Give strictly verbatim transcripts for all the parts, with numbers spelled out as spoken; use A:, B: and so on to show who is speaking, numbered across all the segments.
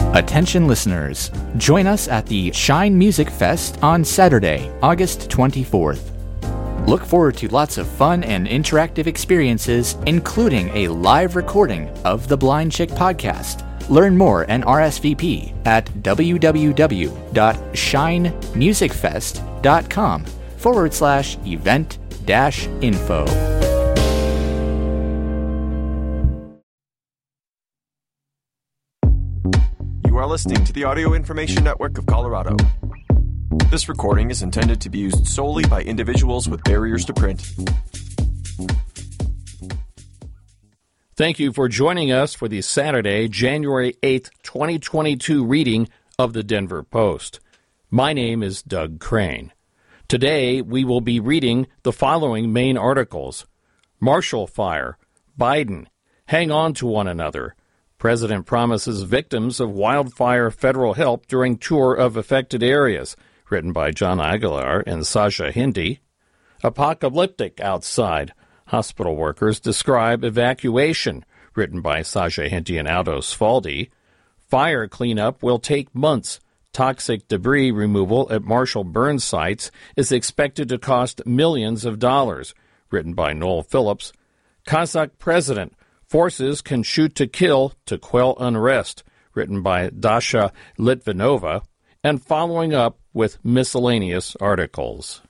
A: Attention listeners, join us at the Shine Music Fest on Saturday, August twenty-fourth. Look forward to lots of fun and interactive experiences, including a live recording of the Blind Chick podcast. Learn more and R S V P at www.shinemusicfest.com forward slash event dash info.
B: You are listening to the Audio Information Network of Colorado. This recording is intended to be used solely by individuals with barriers to print.
C: Thank you for joining us for the Saturday, January eighth, twenty twenty-two reading of the Denver Post. My name is Doug Crane. Today, we will be reading the following main articles. Marshall Fire, Biden, hang on to one another. President promises victims of wildfire federal help during tour of affected areas, written by John Aguilar and Sasha Hindi. Apocalyptic outside. Hospital workers describe evacuation, written by Sasha Hindi and Aldo Sfaldi. Fire cleanup will take months. Toxic debris removal at Marshall burn sites is expected to cost millions of dollars, written by Noel Phillips. Kazakh president, forces can shoot to kill to quell unrest, written by Dasha Litvinova, and following up with miscellaneous articles.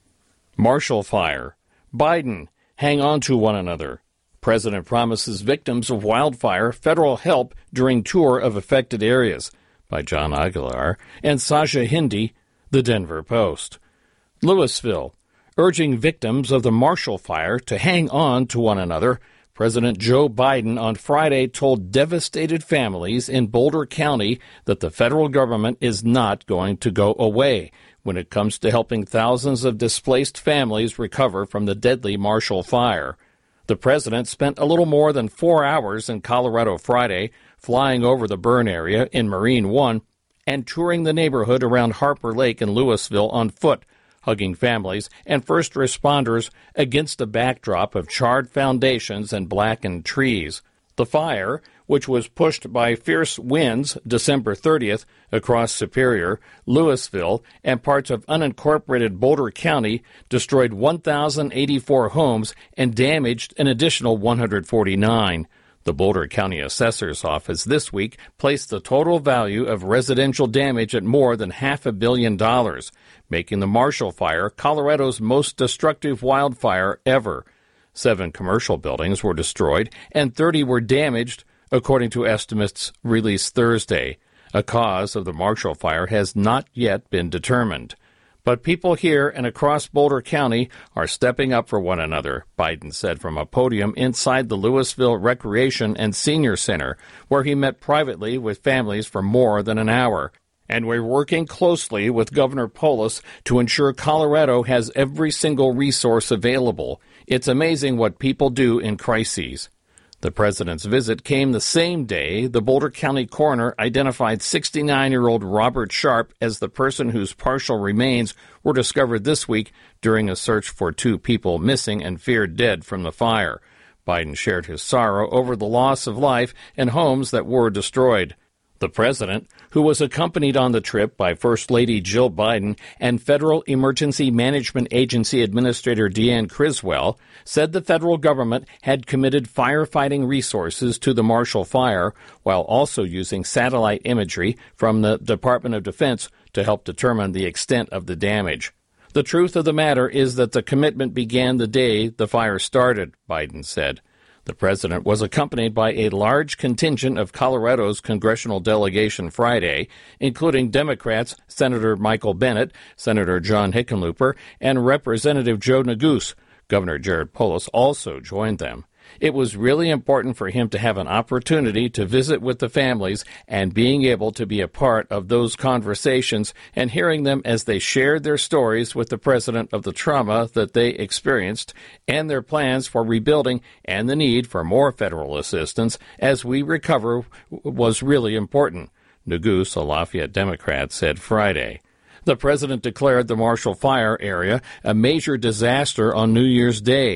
C: Marshall Fire. Biden, hang on to one another. President promises victims of wildfire federal help during tour of affected areas, by John Aguilar and Sasha Hindi, The Denver Post. Louisville, urging victims of the Marshall Fire to hang on to one another. President Joe Biden on Friday told devastated families in Boulder County that the federal government is not going to go away when it comes to helping thousands of displaced families recover from the deadly Marshall Fire. The president spent a little more than four hours in Colorado Friday, flying over the burn area in Marine One and touring the neighborhood around Harper Lake in Louisville on foot, hugging families and first responders against a backdrop of charred foundations and blackened trees. The fire, which was pushed by fierce winds December thirtieth across Superior, Louisville, and parts of unincorporated Boulder County, destroyed one thousand eighty-four homes and damaged an additional one hundred forty-nine. The Boulder County Assessor's Office this week placed the total value of residential damage at more than half a billion dollars, making the Marshall Fire Colorado's most destructive wildfire ever. Seven commercial buildings were destroyed and thirty were damaged, according to estimates released Thursday. A cause of the Marshall Fire has not yet been determined. But people here and across Boulder County are stepping up for one another, Biden said from a podium inside the Louisville Recreation and Senior Center, where he met privately with families for more than an hour. And we're working closely with Governor Polis to ensure Colorado has every single resource available. It's amazing what people do in crises. The president's visit came the same day the Boulder County coroner identified sixty-nine-year-old Robert Sharp as the person whose partial remains were discovered this week during a search for two people missing and feared dead from the fire. Biden shared his sorrow over the loss of life and homes that were destroyed. The president, who was accompanied on the trip by First Lady Jill Biden and Federal Emergency Management Agency Administrator Deanne Criswell, said the federal government had committed firefighting resources to the Marshall Fire while also using satellite imagery from the Department of Defense to help determine the extent of the damage. The truth of the matter is that the commitment began the day the fire started, Biden said. The president was accompanied by a large contingent of Colorado's congressional delegation Friday, including Democrats Senator Michael Bennet, Senator John Hickenlooper, and Representative Joe Neguse. Governor Jared Polis also joined them. It was really important for him to have an opportunity to visit with the families and being able to be a part of those conversations and hearing them as they shared their stories with the president of the trauma that they experienced and their plans for rebuilding and the need for more federal assistance as we recover was really important, Neguse, a Lafayette Democrat, said Friday. The president declared the Marshall Fire area a major disaster on New Year's Day.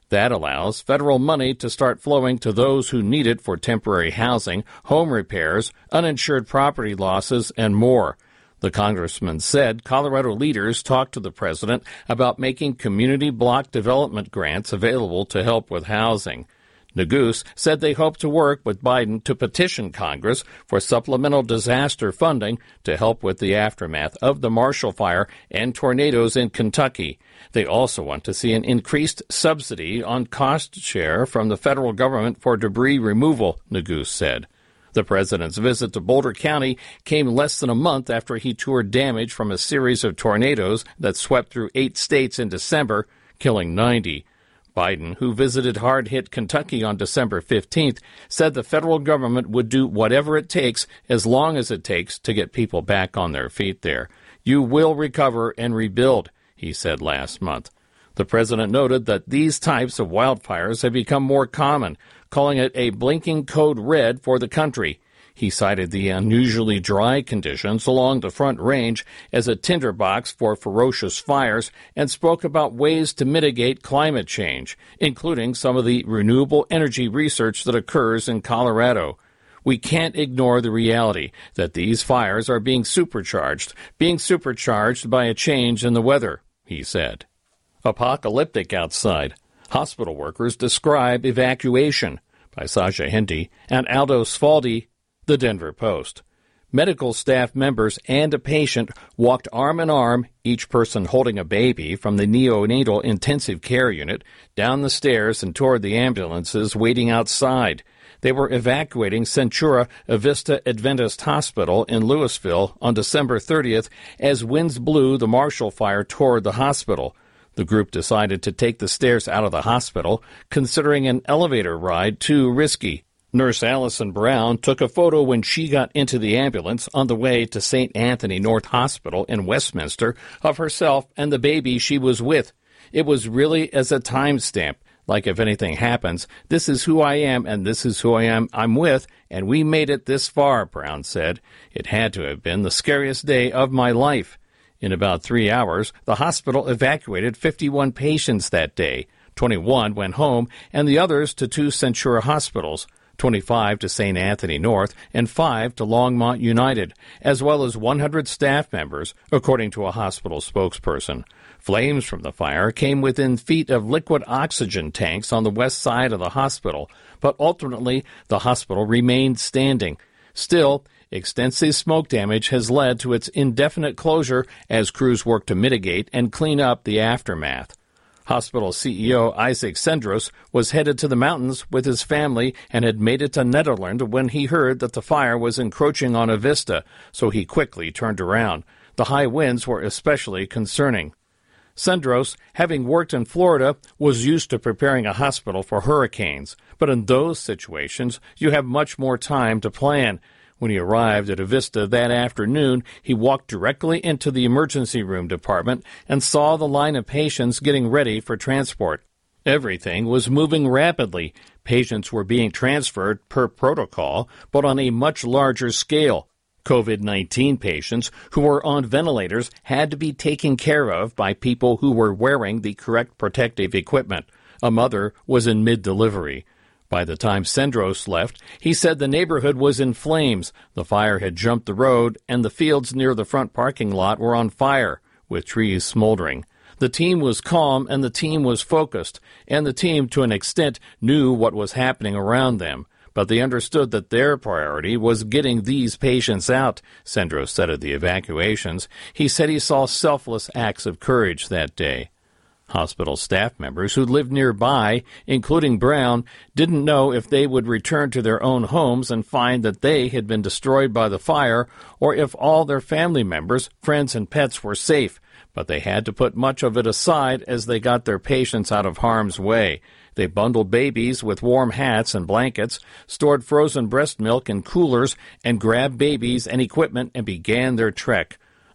C: That allows federal money to start flowing to those who need it for temporary housing, home repairs, uninsured property losses, and more. The congressman said Colorado leaders talked to the president about making community block development grants available to help with housing. Neguse said they hope to work with Biden to petition Congress for supplemental disaster funding to help with the aftermath of the Marshall Fire and tornadoes in Kentucky. They also want to see an increased subsidy on cost share from the federal government for debris removal, Neguse said. The president's visit to Boulder County came less than a month after he toured damage from a series of tornadoes that swept through eight states in December, killing ninety. Biden, who visited hard-hit Kentucky on December fifteenth, said the federal government would do whatever it takes as long as it takes to get people back on their feet there. You will recover and rebuild, he said last month. The president noted that these types of wildfires have become more common, calling it a blinking code red for the country. He cited the unusually dry conditions along the Front Range as a tinderbox for ferocious fires and spoke about ways to mitigate climate change, including some of the renewable energy research that occurs in Colorado. We can't ignore the reality that these fires are being supercharged, being supercharged by a change in the weather, he said. Apocalyptic outside. Hospital workers describe evacuation, by Sasha Hendy and Aldo Sfaldi, The Denver Post. Medical staff members and a patient walked arm in arm, each person holding a baby, from the neonatal intensive care unit down the stairs and toward the ambulances waiting outside. They were evacuating Centura Avista Adventist Hospital in Louisville on December thirtieth as winds blew the Marshall Fire toward the hospital. The group decided to take the stairs out of the hospital, considering an elevator ride too risky. Nurse Allison Brown took a photo when she got into the ambulance on the way to Saint Anthony North Hospital in Westminster of herself and the baby she was with. It was really as a timestamp, like if anything happens, this is who I am and this is who I am I'm with, and we made it this far, Brown said. It had to have been the scariest day of my life. In about three hours, the hospital evacuated fifty-one patients that day. twenty-one went home, and the others to two Centura hospitals, twenty-five to Saint Anthony North, and five to Longmont United, as well as one hundred staff members, according to a hospital spokesperson. Flames from the fire came within feet of liquid oxygen tanks on the west side of the hospital, but ultimately the hospital remained standing. Still, extensive smoke damage has led to its indefinite closure as crews work to mitigate and clean up the aftermath. Hospital C E O Isaac Sendros was headed to the mountains with his family and had made it to Nederland when he heard that the fire was encroaching on Avista, so he quickly turned around. The high winds were especially concerning. Sendros, having worked in Florida, was used to preparing a hospital for hurricanes, but in those situations, you have much more time to plan. When he arrived at Avista that afternoon, he walked directly into the emergency room department and saw the line of patients getting ready for transport. Everything was moving rapidly. Patients were being transferred per protocol, but on a much larger scale. COVID nineteen patients who were on ventilators had to be taken care of by people who were wearing the correct protective equipment. A mother was in mid-delivery. By the time Sendros left, he said the neighborhood was in flames. The fire had jumped the road, and the fields near the front parking lot were on fire, with trees smoldering. The team was calm, and the team was focused, and the team, to an extent, knew what was happening around them. But they understood that their priority was getting these patients out, Sendros said of the evacuations. He said he saw selfless acts of courage that day. Hospital staff members who lived nearby, including Brown, didn't know if they would return to their own homes and find that they had been destroyed by the fire, or if all their family members, friends, and pets were safe. But they had to put much of it aside as they got their patients out of harm's way. They bundled babies with warm hats and blankets, stored frozen breast milk in coolers, and grabbed babies and equipment and began their trek.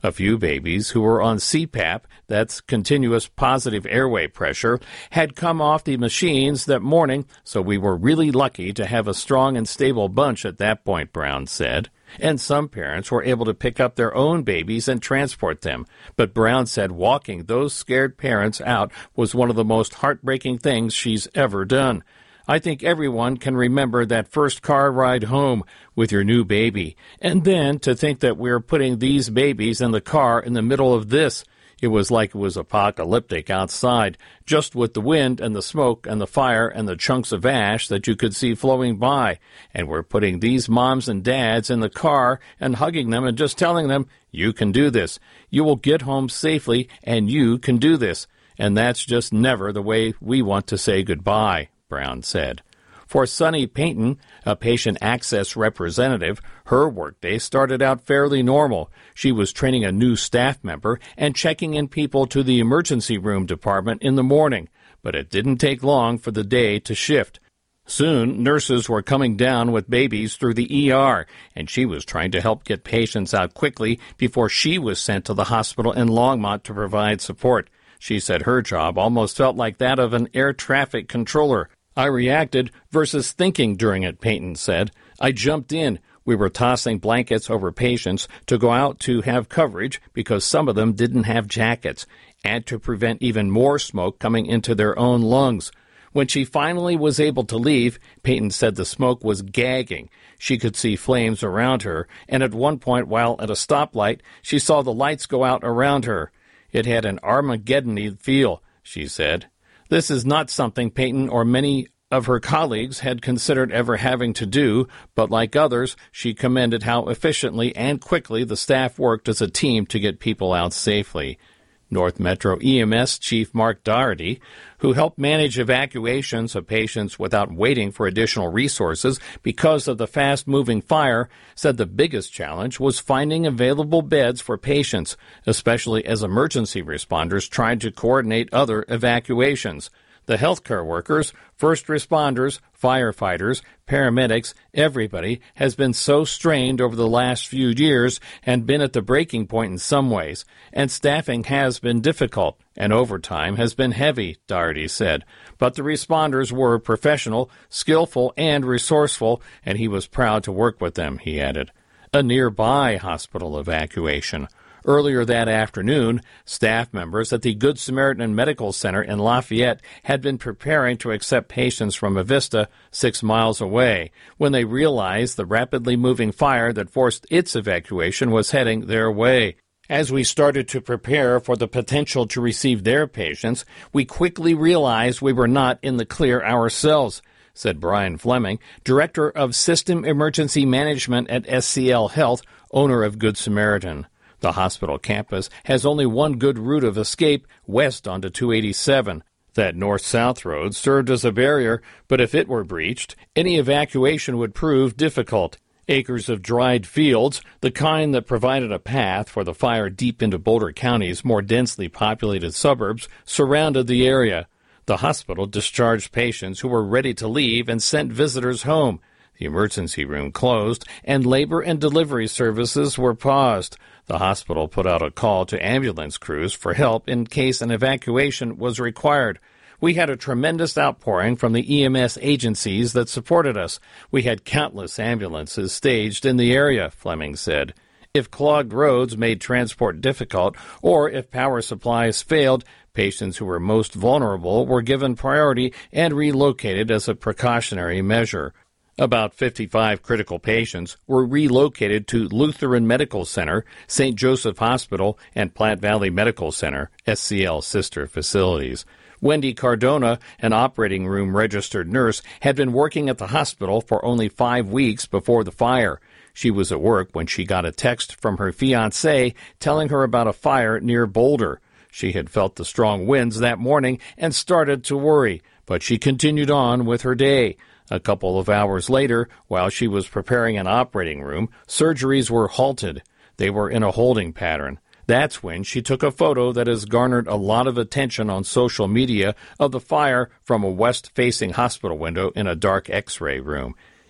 C: A few babies who were on C PAP, that's continuous positive airway pressure, had come off the machines that morning, so we were really lucky to have a strong and stable bunch at that point, Brown said. And some parents were able to pick up their own babies and transport them. But Brown said walking those scared parents out was one of the most heartbreaking things she's ever done. I think everyone can remember that first car ride home with your new baby. And then to think that we're putting these babies in the car in the middle of this. It was like it was apocalyptic outside, just with the wind and the smoke and the fire and the chunks of ash that you could see flowing by. And we're putting these moms and dads in the car and hugging them and just telling them, you can do this. You will get home safely and you can do this. And that's just never the way we want to say goodbye, Brown said. For Sunny Payton, a patient access representative, her workday started out fairly normal. She was training a new staff member and checking in people to the emergency room department in the morning, but it didn't take long for the day to shift. Soon, nurses were coming down with babies through the E R, and she was trying to help get patients out quickly before she was sent to the hospital in Longmont to provide support. She said her job almost felt like that of an air traffic controller. I reacted versus thinking during it, Payton said. I jumped in. We were tossing blankets over patients to go out to have coverage because some of them didn't have jackets, and to prevent even more smoke coming into their own lungs. When she finally was able to leave, Payton said the smoke was gagging. She could see flames around her, and at one point while at a stoplight, she saw the lights go out around her. It had an Armageddon-y feel, she said. This is not something Payton or many of her colleagues had considered ever having to do, but like others, she commended how efficiently and quickly the staff worked as a team to get people out safely. North Metro E M S Chief Mark Doherty, who helped manage evacuations of patients without waiting for additional resources because of the fast-moving fire, said the biggest challenge was finding available beds for patients, especially as emergency responders tried to coordinate other evacuations. The healthcare workers, first responders, firefighters, paramedics, everybody has been so strained over the last few years and been at the breaking point in some ways, and staffing has been difficult, and overtime has been heavy, Doherty said. But the responders were professional, skillful, and resourceful, and he was proud to work with them, he added. A nearby hospital evacuation. Earlier that afternoon, staff members at the Good Samaritan Medical Center in Lafayette had been preparing to accept patients from Avista, six miles away, when they realized the rapidly moving fire that forced its evacuation was heading their way. As we started to prepare for the potential to receive their patients, we quickly realized we were not in the clear ourselves, said Brian Fleming, Director of System Emergency Management at S C L Health, owner of Good Samaritan. The hospital campus has only one good route of escape, west onto two eighty-seven. That north-south road served as a barrier, but if it were breached, any evacuation would prove difficult. Acres of dried fields, the kind that provided a path for the fire deep into Boulder County's more densely populated suburbs, surrounded the area. The hospital discharged patients who were ready to leave and sent visitors home. The emergency room closed, and labor and delivery services were paused. The hospital put out a call to ambulance crews for help in case an evacuation was required. We had a tremendous outpouring from the E M S agencies that supported us. We had countless ambulances staged in the area, Fleming said. If clogged roads made transport difficult, or if power supplies failed, patients who were most vulnerable were given priority and relocated as a precautionary measure. About fifty-five critical patients were relocated to Lutheran Medical Center, Saint Joseph Hospital, and Platte Valley Medical Center, S C L sister facilities. Wendy Cardona, an operating room registered nurse, had been working at the hospital for only five weeks before the fire. She was at work when she got a text from her fiancé telling her about a fire near Boulder. She had felt the strong winds that morning and started to worry, but she continued on with her day. A couple of hours later, while she was preparing an operating room, surgeries were halted. They were in a holding pattern. That's when she took a photo that has garnered a lot of attention on social media of the fire from a west-facing hospital window in a dark X-ray room.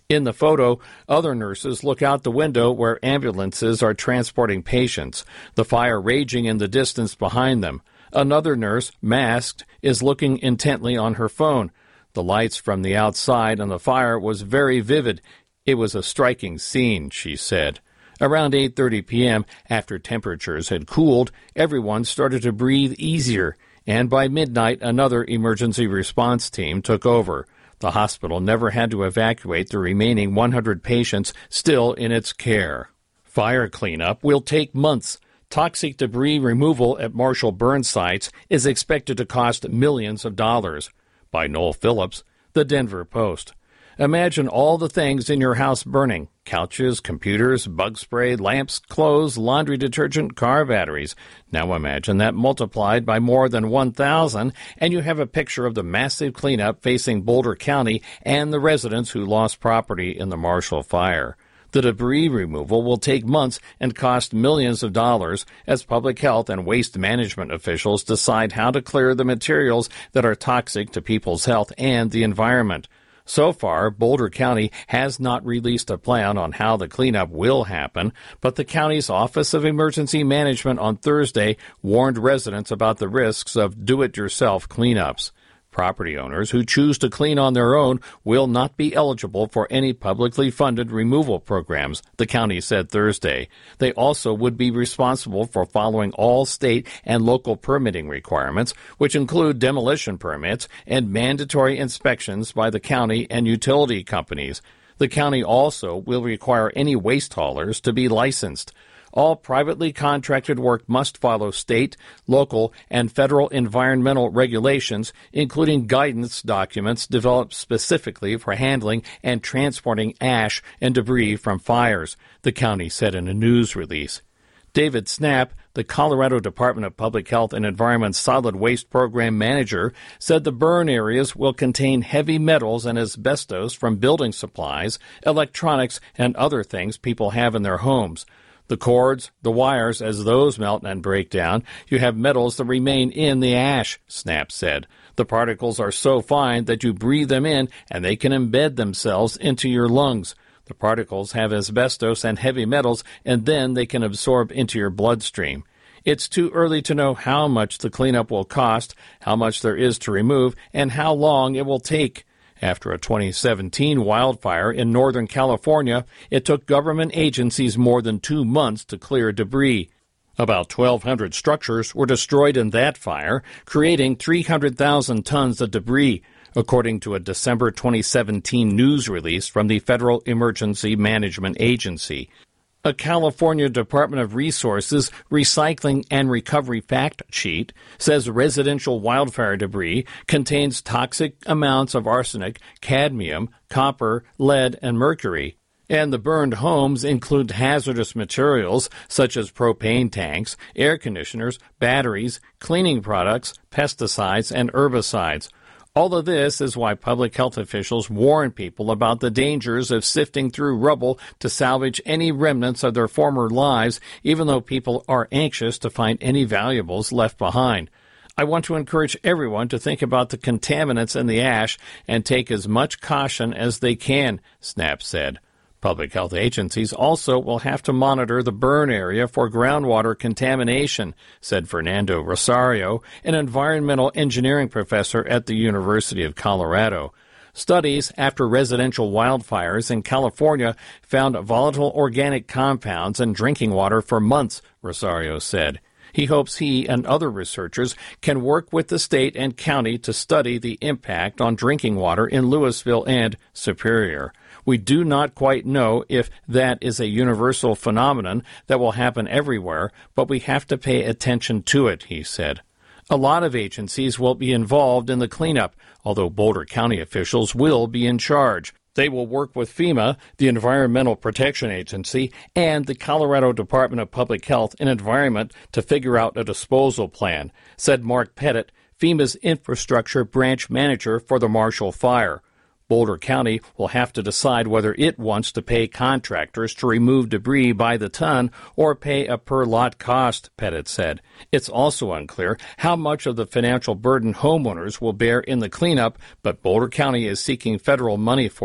C: In the photo, other nurses look out the window where ambulances are transporting patients, the fire raging in the distance behind them. Another nurse, masked, is looking intently on her phone. The lights from the outside and the fire was very vivid. It was a striking scene, she said. Around eight thirty p.m., after temperatures had cooled, everyone started to breathe easier, and by midnight another emergency response team took over. The hospital never had to evacuate the remaining one hundred patients still in its care. Fire cleanup will take months. Toxic debris removal at Marshall burn sites is expected to cost millions of dollars. By Noel Phillips, The Denver Post. Imagine all the things in your house burning: couches, computers, bug spray, lamps, clothes, laundry detergent, car batteries. Now imagine that multiplied by more than one thousand, and you have a picture of the massive cleanup facing Boulder County and the residents who lost property in the Marshall fire. The debris removal will take months and cost millions of dollars as public health and waste management officials decide how to clear the materials that are toxic to people's health and the environment. So far, Boulder County has not released a plan on how the cleanup will happen, but the county's Office of Emergency Management on Thursday warned residents about the risks of do-it-yourself cleanups. Property owners who choose to clean on their own will not be eligible for any publicly funded removal programs, the county said Thursday. They also would be responsible for following all state and local permitting requirements, which include demolition permits and mandatory inspections by the county and utility companies. The county also will require any waste haulers to be licensed. All privately contracted work must follow state, local, and federal environmental regulations, including guidance documents developed specifically for handling and transporting ash and debris from fires, the county said in a news release. David Snap, the Colorado Department of Public Health and Environment's Solid Waste Program Manager, said the burn areas will contain heavy metals and asbestos from building supplies, electronics, and other things people have in their homes. The cords, the wires, as those melt and break down, you have metals that remain in the ash, Snap said. The particles are so fine that you breathe them in and they can embed themselves into your lungs. The particles have asbestos and heavy metals, and then they can absorb into your bloodstream. It's too early to know how much the cleanup will cost, how much there is to remove, and how long it will take. After a twenty seventeen wildfire in Northern California, it took government agencies more than two months to clear debris. About twelve hundred structures were destroyed in that fire, creating three hundred thousand tons of debris, according to a December twenty seventeen news release from the Federal Emergency Management Agency. A California Department of Resources Recycling and Recovery fact sheet says residential wildfire debris contains toxic amounts of arsenic, cadmium, copper, lead, and mercury. And the burned homes include hazardous materials such as propane tanks, air conditioners, batteries, cleaning products, pesticides, and herbicides. All of this is why public health officials warn people about the dangers of sifting through rubble to salvage any remnants of their former lives, even though people are anxious to find any valuables left behind. I want to encourage everyone to think about the contaminants in the ash and take as much caution as they can, Snap said. Public health agencies also will have to monitor the burn area for groundwater contamination, said Fernando Rosario, an environmental engineering professor at the University of Colorado. Studies after residential wildfires in California found volatile organic compounds in drinking water for months, Rosario said. He hopes he and other researchers can work with the state and county to study the impact on drinking water in Louisville and Superior. We do not quite know if that is a universal phenomenon that will happen everywhere, but we have to pay attention to it, he said. A lot of agencies will be involved in the cleanup, although Boulder County officials will be in charge. They will work with FEMA, the Environmental Protection Agency, and the Colorado Department of Public Health and Environment to figure out a disposal plan, said Mark Pettit, FEMA's infrastructure branch manager for the Marshall Fire. Boulder County will have to decide whether it wants to pay contractors to remove debris by the ton or pay a per-lot cost, Pettit said. It's also unclear how much of the financial burden homeowners will bear in the cleanup, but Boulder County is seeking federal money for it.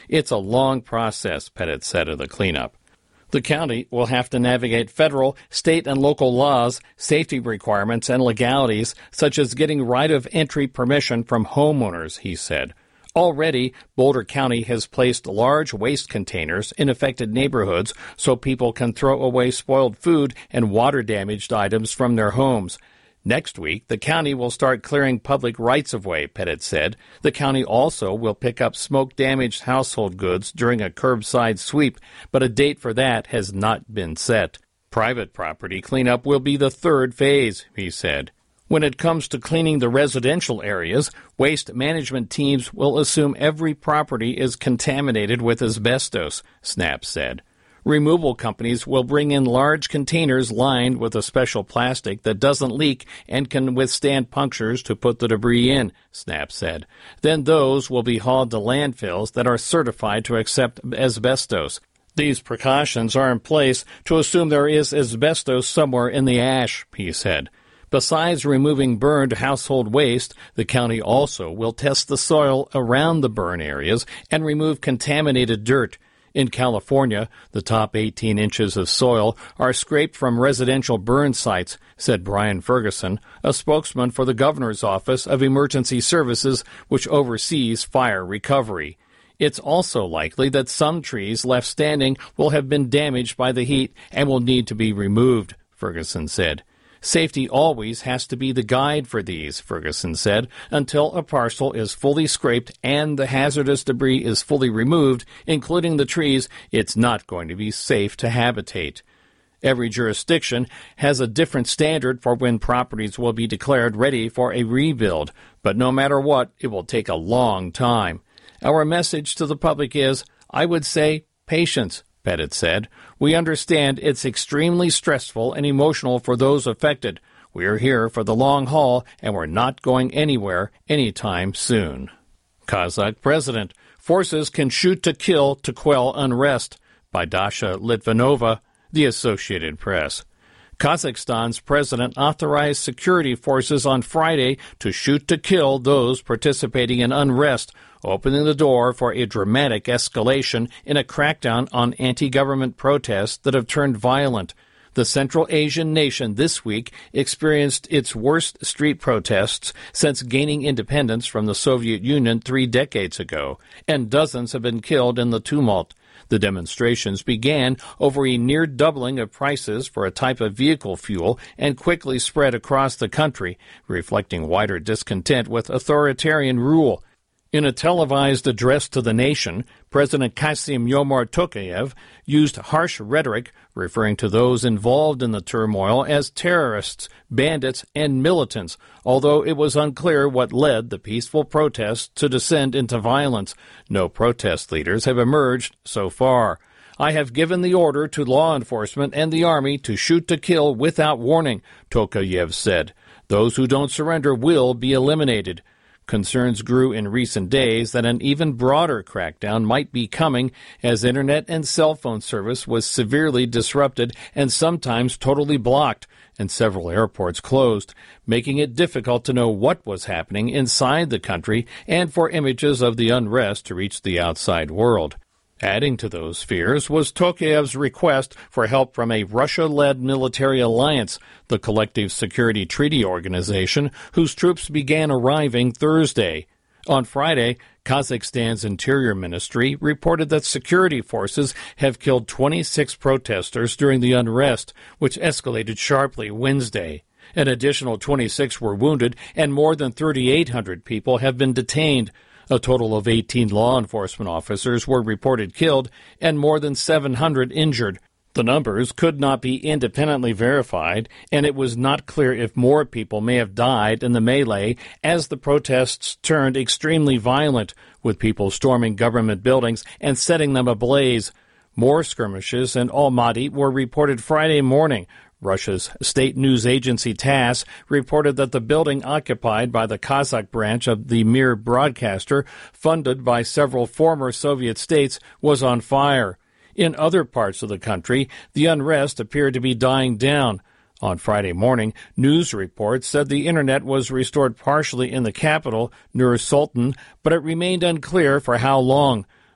C: It's a long process, Pettit said of the cleanup. The county will have to navigate federal, state, and local laws, safety requirements, and legalities, such as getting right-of-entry permission from homeowners, he said. Already, Boulder County has placed large waste containers in affected neighborhoods so people can throw away spoiled food and water-damaged items from their homes. Next week, the county will start clearing public rights-of-way, Pettit said. The county also will pick up smoke-damaged household goods during a curbside sweep, but a date for that has not been set. Private property cleanup will be the third phase, he said. When it comes to cleaning the residential areas, waste management teams will assume every property is contaminated with asbestos, Snap said. Removal companies will bring in large containers lined with a special plastic that doesn't leak and can withstand punctures to put the debris in, Snap said. Then those will be hauled to landfills that are certified to accept asbestos. These precautions are in place to assume there is asbestos somewhere in the ash, he said. Besides removing burned household waste, the county also will test the soil around the burn areas and remove contaminated dirt. In California, the top eighteen inches of soil are scraped from residential burn sites, said Brian Ferguson, a spokesman for the Governor's Office of Emergency Services, which oversees fire recovery. It's also likely that some trees left standing will have been damaged by the heat and will need to be removed, Ferguson said. Safety always has to be the guide for these, Ferguson said. Until a parcel is fully scraped and the hazardous debris is fully removed, including the trees, it's not going to be safe to habitate. Every jurisdiction has a different standard for when properties will be declared ready for a rebuild, but no matter what, it will take a long time. Our message to the public is, I would say, patience, Pettit said. We understand it's extremely stressful and emotional for those affected. We're here for the long haul, and we're not going anywhere anytime soon. Kazakh President. Forces can shoot to kill to quell unrest. By Dasha Litvinova, The Associated Press. Kazakhstan's president authorized security forces on Friday to shoot to kill those participating in unrest, opening the door for a dramatic escalation in a crackdown on anti-government protests that have turned violent. The Central Asian nation this week experienced its worst street protests since gaining independence from the Soviet Union three decades ago, and dozens have been killed in the tumult. The demonstrations began over a near doubling of prices for a type of vehicle fuel and quickly spread across the country, reflecting wider discontent with authoritarian rule. In a televised address to the nation, President Kassym-Jomart Tokayev used harsh rhetoric, referring to those involved in the turmoil as terrorists, bandits, and militants, although it was unclear what led the peaceful protests to descend into violence. No protest leaders have emerged so far. I have given the order to law enforcement and the army to shoot to kill without warning, Tokayev said. Those who don't surrender will be eliminated. Concerns grew in recent days that an even broader crackdown might be coming as internet and cell phone service was severely disrupted and sometimes totally blocked, and several airports closed, making it difficult to know what was happening inside the country and for images of the unrest to reach the outside world. Adding to those fears was Tokayev's request for help from a Russia-led military alliance, the Collective Security Treaty Organization, whose troops began arriving Thursday. On Friday, Kazakhstan's Interior Ministry reported that security forces have killed twenty-six protesters during the unrest, which escalated sharply Wednesday. An additional twenty-six were wounded, and more than thirty-eight hundred people have been detained. A total of eighteen law enforcement officers were reported killed and more than seven hundred injured. The numbers could not be independently verified, and it was not clear if more people may have died in the melee as the protests turned extremely violent, with people storming government buildings and setting them ablaze. More skirmishes in Almaty were reported Friday morning. Russia's state news agency TASS reported that the building occupied by the Kazakh branch of the Mir broadcaster, funded by several former Soviet states, was on fire. In other parts of the country, the unrest appeared to be dying down. On Friday morning, news reports said the internet was restored partially in the capital, Nur Sultan, but it remained unclear for how long.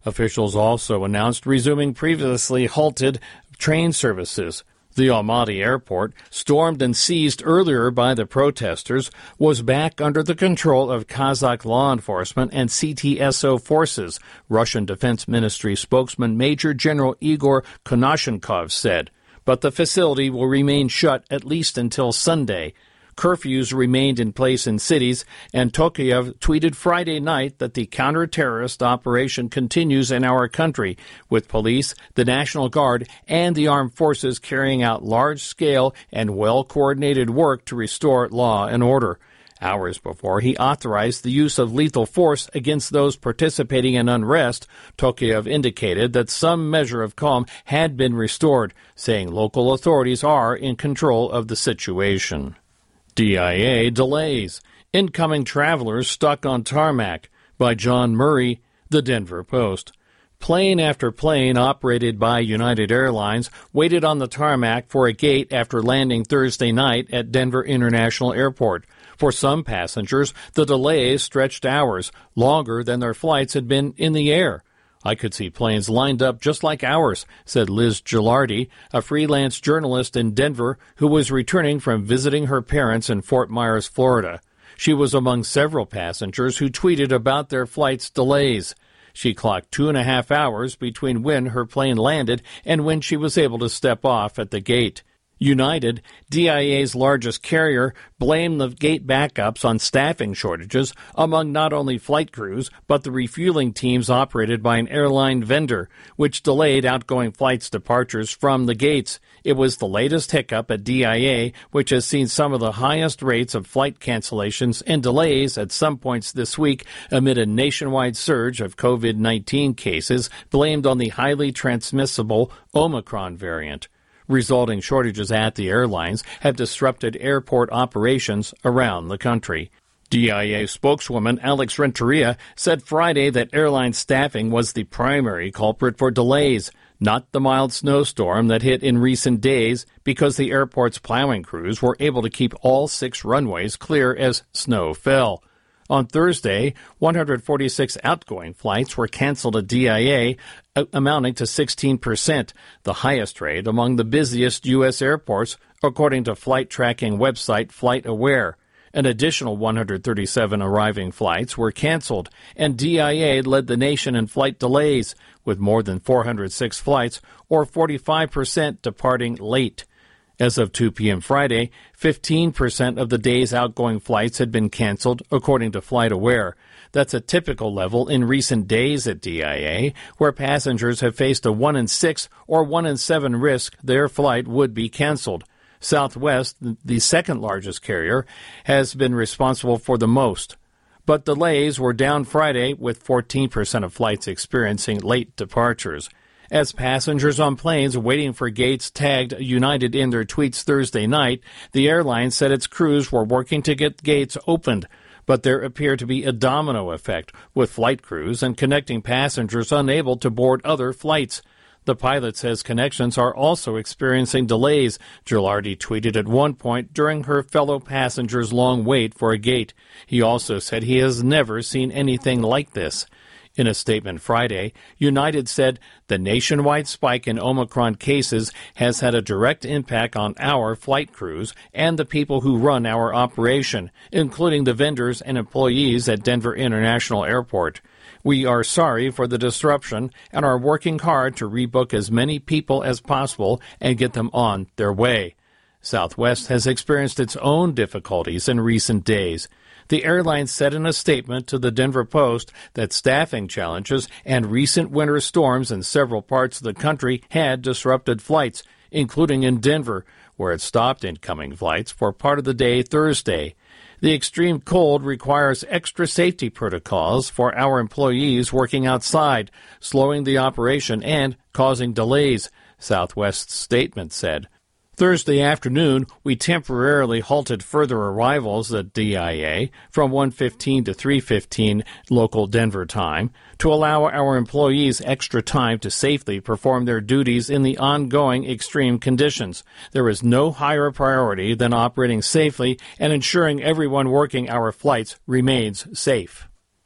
C: Officials also announced resuming previously halted train services. The Almaty airport, stormed and seized earlier by the protesters, was back under the control of Kazakh law enforcement and C T S O forces, Russian Defense Ministry spokesman Major General Igor Konashenkov said. But the facility will remain shut at least until Sunday. Curfews remained in place in cities, and Tokayev tweeted Friday night that the counter-terrorist operation continues in our country, with police, the National Guard, and the armed forces carrying out large-scale and well-coordinated work to restore law and order. Hours before he authorized the use of lethal force against those participating in unrest, Tokayev indicated that some measure of calm had been restored, saying local authorities are in control of the situation. D I A delays. Incoming travelers stuck on tarmac. By John Murray, The Denver Post. Plane after plane operated by United Airlines waited on the tarmac for a gate after landing Thursday night at Denver International Airport. For some passengers, the delays stretched hours, longer than their flights had been in the air. I could see planes lined up just like ours, said Liz Gilardi, a freelance journalist in Denver who was returning from visiting her parents in Fort Myers, Florida. She was among several passengers who tweeted about their flight's delays. She clocked two and a half hours between when her plane landed and when she was able to step off at the gate. United, D I A's largest carrier, blamed the gate backups on staffing shortages among not only flight crews, but the refueling teams operated by an airline vendor, which delayed outgoing flights departures from the gates. It was the latest hiccup at D I A, which has seen some of the highest rates of flight cancellations and delays at some points this week amid a nationwide surge of COVID nineteen cases blamed on the highly transmissible Omicron variant. Resulting shortages at the airlines have disrupted airport operations around the country. D I A spokeswoman Alex Renteria said Friday that airline staffing was the primary culprit for delays, not the mild snowstorm that hit in recent days, because the airport's plowing crews were able to keep all six runways clear as snow fell. On Thursday, one hundred forty-six outgoing flights were canceled at D I A, amounting to sixteen percent, the highest rate among the busiest U S airports, according to flight tracking website FlightAware. An additional one hundred thirty-seven arriving flights were canceled, and D I A led the nation in flight delays, with more than four hundred six flights, or forty-five percent, departing late. As of two p.m. Friday, fifteen percent of the day's outgoing flights had been canceled, according to FlightAware. That's a typical level in recent days at D I A, where passengers have faced a one in six or one in seven risk their flight would be canceled. Southwest, the second largest carrier, has been responsible for the most. But delays were down Friday, with fourteen percent of flights experiencing late departures. As passengers on planes waiting for gates tagged United in their tweets Thursday night, the airline said its crews were working to get gates opened. But there appeared to be a domino effect, with flight crews and connecting passengers unable to board other flights. The pilot says connections are also experiencing delays, Gilardi tweeted at one point during her fellow passengers' long wait for a gate. He also said he has never seen anything like this. In a statement Friday, United said the nationwide spike in Omicron cases has had a direct impact on our flight crews and the people who run our operation, including the vendors and employees at Denver International Airport. We are sorry for the disruption and are working hard to rebook as many people as possible and get them on their way. Southwest has experienced its own difficulties in recent days. The airline said in a statement to the Denver Post that staffing challenges and recent winter storms in several parts of the country had disrupted flights, including in Denver, where it stopped incoming flights for part of the day Thursday. The extreme cold requires extra safety protocols for our employees working outside, slowing the operation and causing delays, Southwest's statement said. Thursday afternoon, we temporarily halted further arrivals at D I A from one fifteen to three fifteen local Denver time to allow our employees extra time to safely perform their duties in the ongoing extreme conditions. There is no higher priority than operating safely and ensuring everyone working our flights remains safe.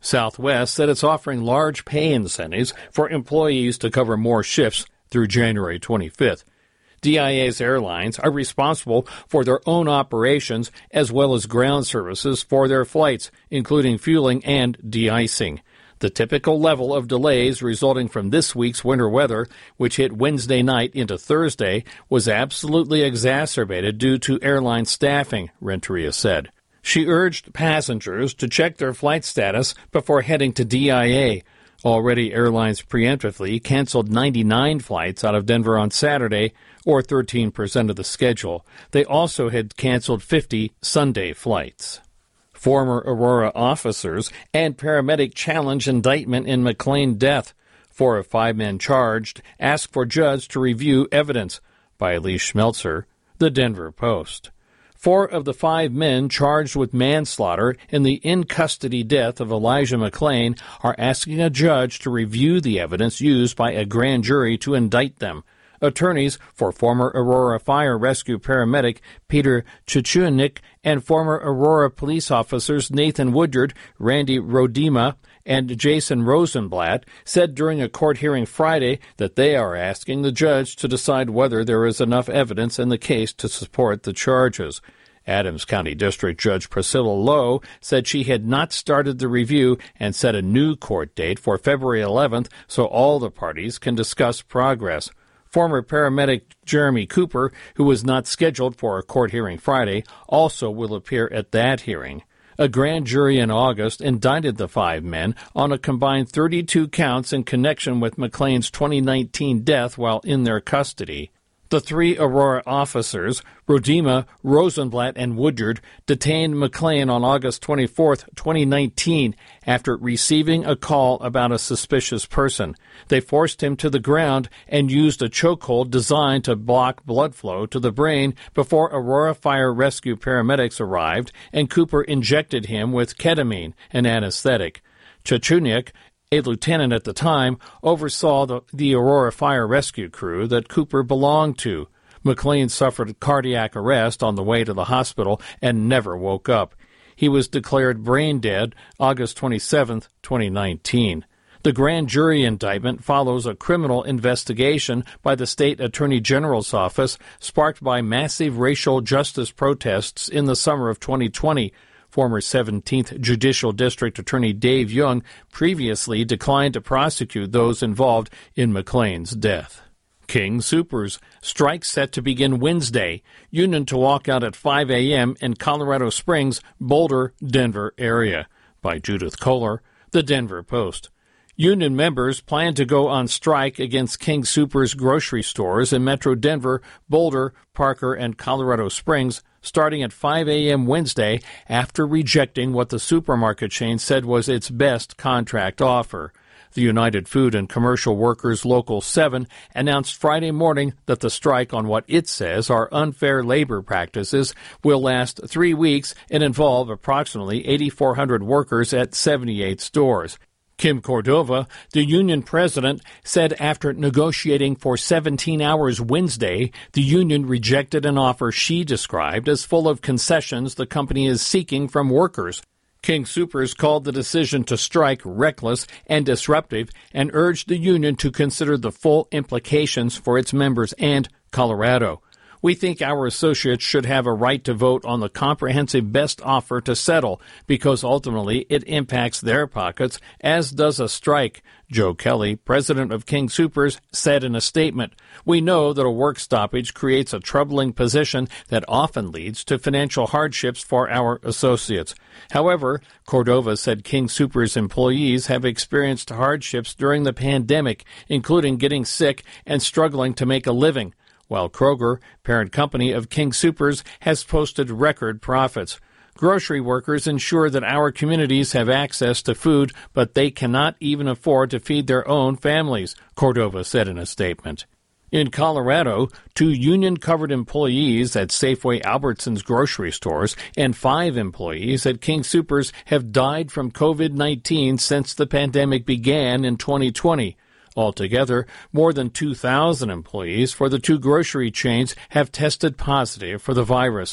C: Southwest said it's offering large pay incentives for employees to cover more shifts through January twenty-fifth. D I A's airlines are responsible for their own operations as well as ground services for their flights, including fueling and de-icing. The typical level of delays resulting from this week's winter weather, which hit Wednesday night into Thursday, was absolutely exacerbated due to airline staffing, Renteria said. She urged passengers to check their flight status before heading to D I A. Already, airlines preemptively canceled ninety-nine flights out of Denver on Saturday, or thirteen percent of the schedule. They also had canceled fifty Sunday flights. Former Aurora officers and paramedic challenge indictment in McLean death. Four of five men charged ask for judge to review evidence. By Elise Schmelzer, The Denver Post. Four of the five men charged with manslaughter in the in-custody death of Elijah McLean are asking a judge to review the evidence used by a grand jury to indict them. Attorneys for former Aurora Fire Rescue paramedic Peter Chichunik and former Aurora police officers Nathan Woodyard, Randy Rodema, and Jason Rosenblatt said during a court hearing Friday that they are asking the judge to decide whether there is enough evidence in the case to support the charges. Adams County District Judge Priscilla Lowe said she had not started the review and set a new court date for February eleventh so all the parties can discuss progress. Former paramedic Jeremy Cooper, who was not scheduled for a court hearing Friday, also will appear at that hearing. A grand jury in August indicted the five men on a combined thirty-two counts in connection with McLean's twenty nineteen death while in their custody. The three Aurora officers, Rodema, Rosenblatt, and Woodyard, detained McLean on August twenty-fourth, twenty nineteen, after receiving a call about a suspicious person. They forced him to the ground and used a chokehold designed to block blood flow to the brain before Aurora Fire Rescue paramedics arrived, and Cooper injected him with ketamine, an anesthetic. Chichunik, a lieutenant at the time, oversaw the, the Aurora Fire Rescue crew that Cooper belonged to. McLean suffered cardiac arrest on the way to the hospital and never woke up. He was declared brain dead August twenty-seventh, twenty nineteen. The grand jury indictment follows a criminal investigation by the state attorney general's office sparked by massive racial justice protests in the summer of twenty twenty. Former seventeenth Judicial District Attorney Dave Young previously declined to prosecute those involved in McLean's death. King Soopers. Strike set to begin Wednesday. Union to walk out at five a.m. in Colorado Springs, Boulder, Denver area. By Judith Kohler, The Denver Post. Union members plan to go on strike against King Soopers grocery stores in Metro Denver, Boulder, Parker, and Colorado Springs starting at five a.m. Wednesday after rejecting what the supermarket chain said was its best contract offer. The United Food and Commercial Workers Local seven announced Friday morning that the strike on what it says are unfair labor practices will last three weeks and involve approximately eighty-four hundred workers at seventy-eight stores. Kim Cordova, the union president, said after negotiating for seventeen hours Wednesday, the union rejected an offer she described as full of concessions the company is seeking from workers. King Soopers called the decision to strike reckless and disruptive and urged the union to consider the full implications for its members and Colorado. We think our associates should have a right to vote on the comprehensive best offer to settle because ultimately it impacts their pockets, as does a strike, Joe Kelly, president of King Soopers, said in a statement. We know that a work stoppage creates a troubling position that often leads to financial hardships for our associates. However, Cordova said King Soopers employees have experienced hardships during the pandemic, including getting sick and struggling to make a living, while Kroger, parent company of King Soopers, has posted record profits. Grocery workers ensure that our communities have access to food, but they cannot even afford to feed their own families, Cordova said in a statement. In Colorado, two union-covered employees at Safeway Albertsons grocery stores and five employees at King Soopers have died from covid nineteen since the pandemic began in twenty twenty. Altogether, more than two thousand employees for the two grocery chains have tested positive for the virus.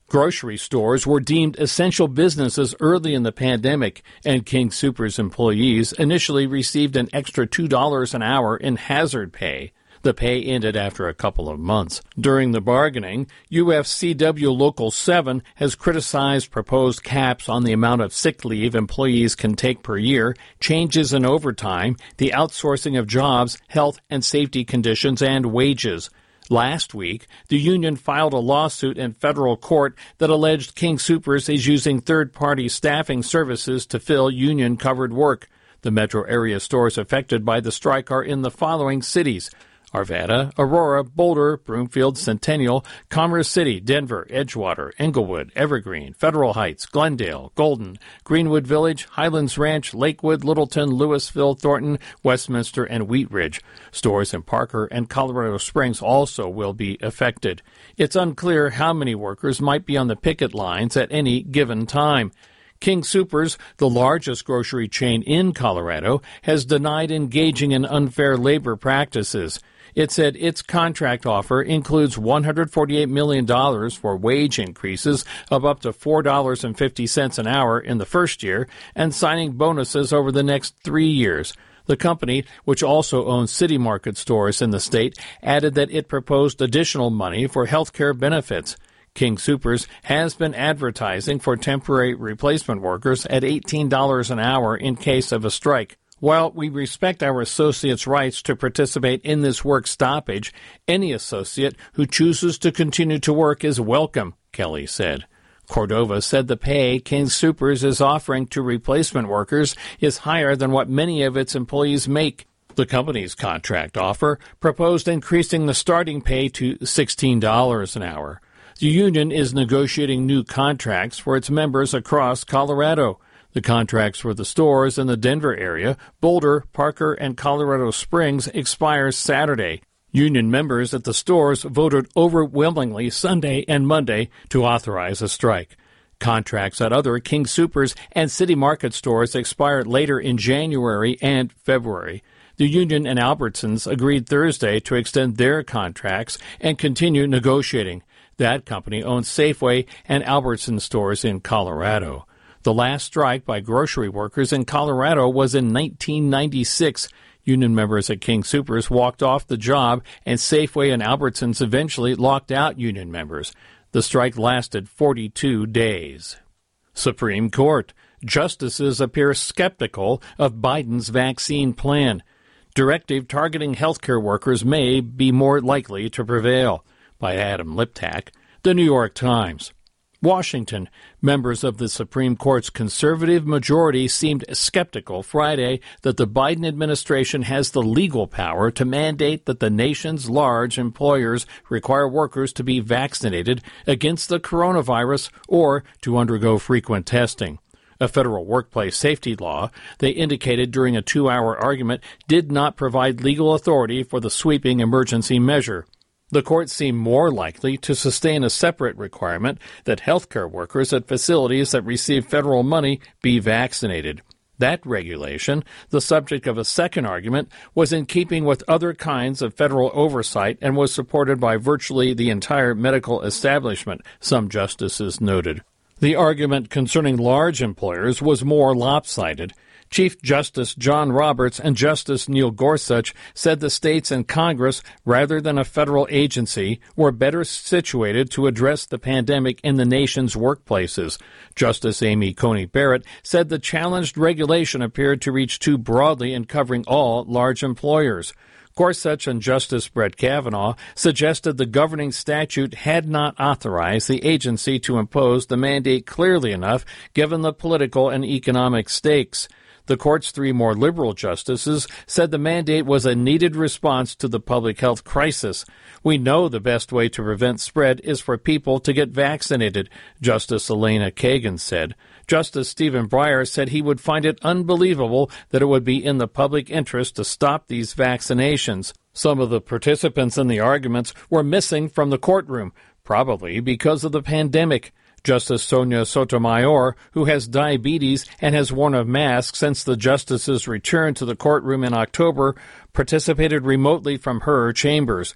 C: Grocery stores were deemed essential businesses early in the pandemic, and King Soopers employees initially received an extra two dollars an hour in hazard pay. The pay ended after a couple of months. During the bargaining, U F C W Local seven has criticized proposed caps on the amount of sick leave employees can take per year, changes in overtime, the outsourcing of jobs, health and safety conditions, and wages. Last week, the union filed a lawsuit in federal court that alleged King Soopers is using third-party staffing services to fill union-covered work. The metro area stores affected by the strike are in the following cities: Arvada, Aurora, Boulder, Broomfield, Centennial, Commerce City, Denver, Edgewater, Englewood, Evergreen, Federal Heights, Glendale, Golden, Greenwood Village, Highlands Ranch, Lakewood, Littleton, Louisville, Thornton, Westminster, and Wheat Ridge. Stores in Parker and Colorado Springs also will be affected. It's unclear how many workers might be on the picket lines at any given time. King Soopers, the largest grocery chain in Colorado, has denied engaging in unfair labor practices. It said its contract offer includes one hundred forty-eight million dollars for wage increases of up to four dollars and fifty cents an hour in the first year and signing bonuses over the next three years. The company, which also owns City Market stores in the state, added that it proposed additional money for health care benefits. King Soopers has been advertising for temporary replacement workers at eighteen dollars an hour in case of a strike. While we respect our associates' rights to participate in this work stoppage, any associate who chooses to continue to work is welcome, Kelly said. Cordova said the pay King Soopers is offering to replacement workers is higher than what many of its employees make. The company's contract offer proposed increasing the starting pay to sixteen dollars an hour. The union is negotiating new contracts for its members across Colorado. The contracts for the stores in the Denver area, Boulder, Parker, and Colorado Springs expire Saturday. Union members at the stores voted overwhelmingly Sunday and Monday to authorize a strike. Contracts at other King Soopers and City Market stores expired later in January and February. The union and Albertsons agreed Thursday to extend their contracts and continue negotiating. That company owns Safeway and Albertsons stores in Colorado. The last strike by grocery workers in Colorado was in nineteen ninety-six. Union members at King Soopers walked off the job, and Safeway and Albertsons eventually locked out union members. The strike lasted forty-two days. Supreme Court. Justices appear skeptical of Biden's vaccine plan. Directive targeting healthcare workers may be more likely to prevail. By Adam Liptak. The New York Times. Washington. Members of the Supreme Court's conservative majority seemed skeptical Friday that the Biden administration has the legal power to mandate that the nation's large employers require workers to be vaccinated against the coronavirus or to undergo frequent testing. A federal workplace safety law, they indicated during a two-hour argument, did not provide legal authority for the sweeping emergency measure. The court seemed more likely to sustain a separate requirement that healthcare workers at facilities that receive federal money be vaccinated. That regulation, the subject of a second argument, was in keeping with other kinds of federal oversight and was supported by virtually the entire medical establishment, some justices noted. The argument concerning large employers was more lopsided. Chief Justice John Roberts and Justice Neil Gorsuch said the states and Congress, rather than a federal agency, were better situated to address the pandemic in the nation's workplaces. Justice Amy Coney Barrett said the challenged regulation appeared to reach too broadly in covering all large employers. Gorsuch and Justice Brett Kavanaugh suggested the governing statute had not authorized the agency to impose the mandate clearly enough given the political and economic stakes. The court's three more liberal justices said the mandate was a needed response to the public health crisis. We know the best way to prevent spread is for people to get vaccinated, Justice Elena Kagan said. Justice Stephen Breyer said he would find it unbelievable that it would be in the public interest to stop these vaccinations. Some of the participants in the arguments were missing from the courtroom, probably because of the pandemic. Justice Sonia Sotomayor, who has diabetes and has worn a mask since the justices returned to the courtroom in October, participated remotely from her chambers.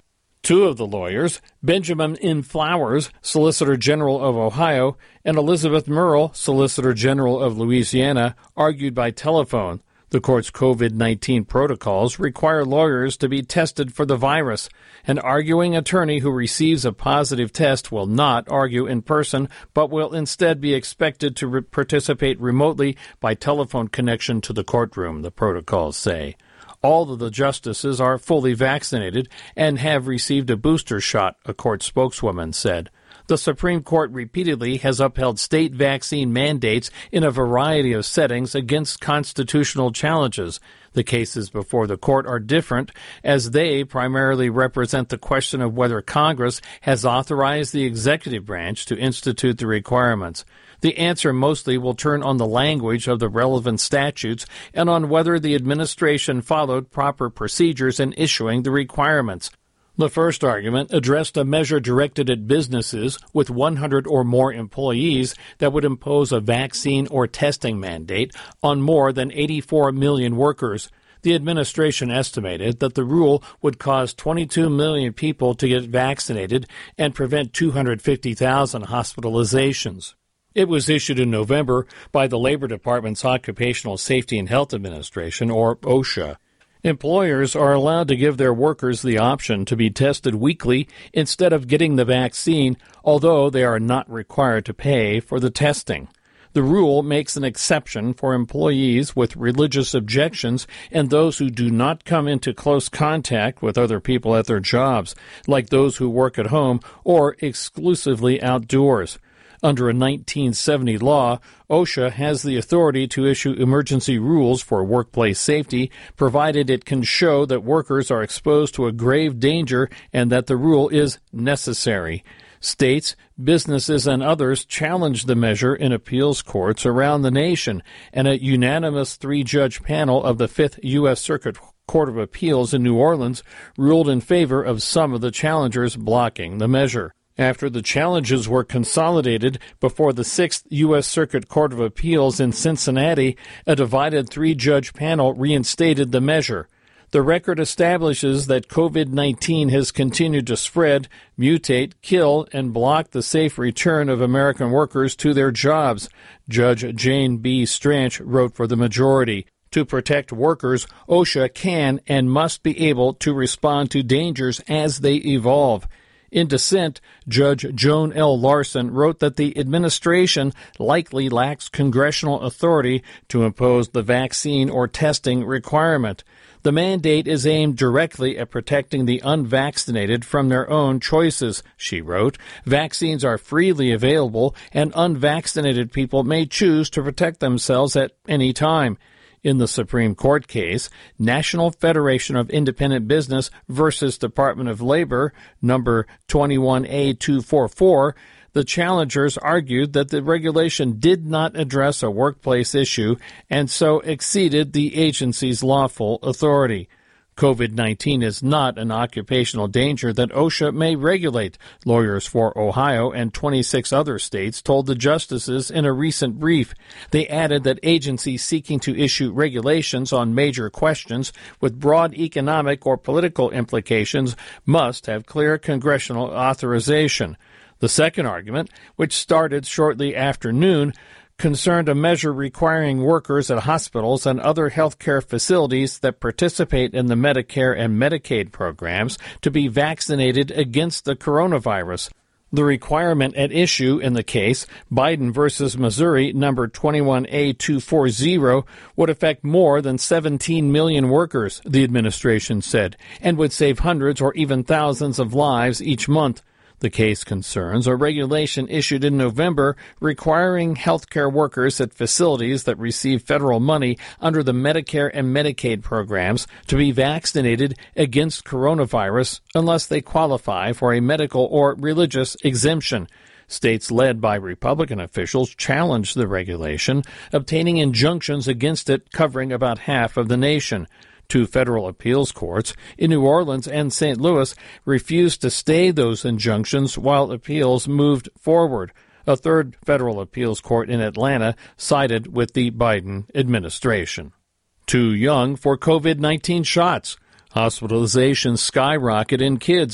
C: Two of the lawyers, Benjamin N. Flowers, Solicitor General of Ohio, and Elizabeth Murrell, Solicitor General of Louisiana, argued by telephone. The court's COVID nineteen protocols require lawyers to be tested for the virus. An arguing attorney who receives a positive test will not argue in person, but will instead be expected to re- participate remotely by telephone connection to the courtroom, the protocols say. All of the justices are fully vaccinated and have received a booster shot, a court spokeswoman said. The Supreme Court repeatedly has upheld state vaccine mandates in a variety of settings against constitutional challenges. The cases before the court are different, as they primarily represent the question of whether Congress has authorized the executive branch to institute the requirements. The answer mostly will turn on the language of the relevant statutes and on whether the administration followed proper procedures in issuing the requirements. The first argument addressed a measure directed at businesses with one hundred or more employees that would impose a vaccine or testing mandate on more than eighty-four million workers. The administration estimated that the rule would cause twenty-two million people to get vaccinated and prevent two hundred fifty thousand hospitalizations. It was issued in November by the Labor Department's Occupational Safety and Health Administration, or OSHA. Employers are allowed to give their workers the option to be tested weekly instead of getting the vaccine, although they are not required to pay for the testing. The rule makes an exception for employees with religious objections and those who do not come into close contact with other people at their jobs, like those who work at home or exclusively outdoors. Under a nineteen seventy law, OSHA has the authority to issue emergency rules for workplace safety, provided it can show that workers are exposed to a grave danger and that the rule is necessary. States, businesses, and others challenged the measure in appeals courts around the nation, and a unanimous three-judge panel of the Fifth U S Circuit Court of Appeals in New Orleans ruled in favor of some of the challengers blocking the measure. After the challenges were consolidated before the Sixth U S Circuit Court of Appeals in Cincinnati, a divided three-judge panel reinstated the measure. The record establishes that COVID nineteen has continued to spread, mutate, kill, and block the safe return of American workers to their jobs, Judge Jane B. Stranch wrote for the majority. To protect workers, OSHA can and must be able to respond to dangers as they evolve. In dissent, Judge Joan L. Larson wrote that the administration likely lacks congressional authority to impose the vaccine or testing requirement. The mandate is aimed directly at protecting the unvaccinated from their own choices, she wrote. Vaccines are freely available, and unvaccinated people may choose to protect themselves at any time. In the Supreme Court case, National Federation of Independent Business versus Department of Labor, number twenty-one A two forty-four, the challengers argued that the regulation did not address a workplace issue and so exceeded the agency's lawful authority. COVID nineteen is not an occupational danger that OSHA may regulate, lawyers for Ohio and twenty-six other states told the justices in a recent brief. They added that agencies seeking to issue regulations on major questions with broad economic or political implications must have clear congressional authorization. The second argument, which started shortly after noon, concerned a measure requiring workers at hospitals and other healthcare facilities that participate in the Medicare and Medicaid programs to be vaccinated against the coronavirus. The requirement at issue in the case, Biden versus Missouri, number twenty-one A two forty, would affect more than seventeen million workers, the administration said, and would save hundreds or even thousands of lives each month. The case concerns a regulation issued in November requiring healthcare workers at facilities that receive federal money under the Medicare and Medicaid programs to be vaccinated against coronavirus unless they qualify for a medical or religious exemption. States led by Republican officials challenged the regulation, obtaining injunctions against it covering about half of the nation. Two federal appeals courts in New Orleans and Saint Louis refused to stay those injunctions while appeals moved forward. A third federal appeals court in Atlanta sided with the Biden administration. Too young for COVID nineteen shots. Hospitalizations skyrocket in kids.